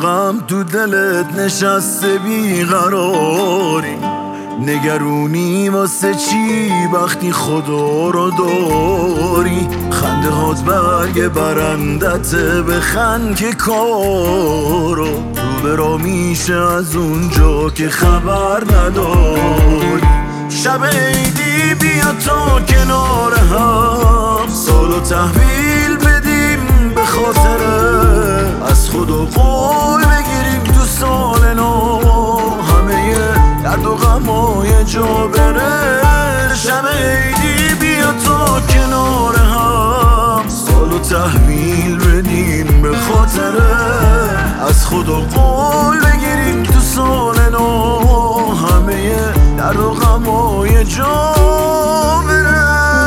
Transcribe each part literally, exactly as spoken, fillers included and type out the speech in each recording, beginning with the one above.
غم تو دلت نشسته بیقراری، نگرونی واسه چی وقتی خدا رو داری؟ خنده هات برگ برندته، بخند که کارو تو برا میشه از اونجا که خبر نداری. شب عیدی بیا تا کنار هم سالو تحویل بدیم به خاطره، از خدا قول بگیریم تو سال نو همه درد و غمای جا بره. شب عیدی بیا تا کنار هم سالو تحویل بدیم به خاطره، از خدا قول بگیریم تو سال نو همه درد و غمای جا بره.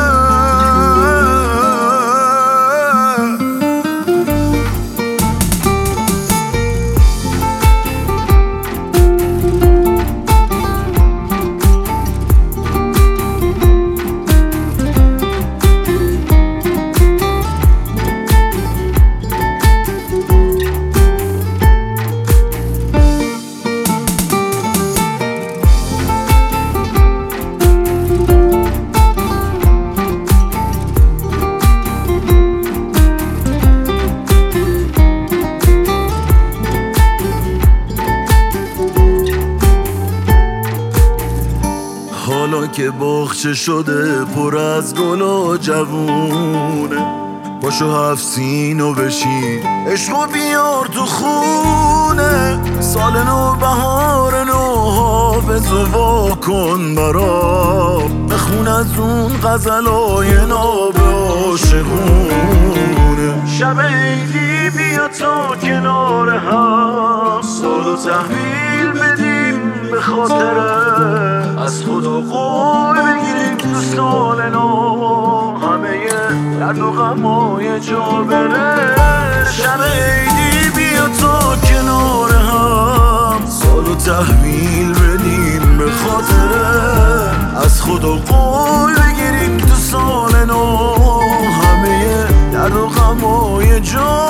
حالا که باغچه شده پر از گل و جوونه، پاشو هفت سینو بشین عشقو بیار تو خونه. سال نو بهار نو حافظ و وا کن برام، بخون از اون غزلای ناب عاشقونه. شب عیدی بیا تا کنار هم سالو تحویل بدیم به خاطره، از خدا قول بگیریم تو سال نو همه درد و غمای جا بره. شب عیدی بیا تا کنار هم سالو تحویل بدیم به خاطره، از خدا قول بگیریم تو سال نو همه درد و غمای جا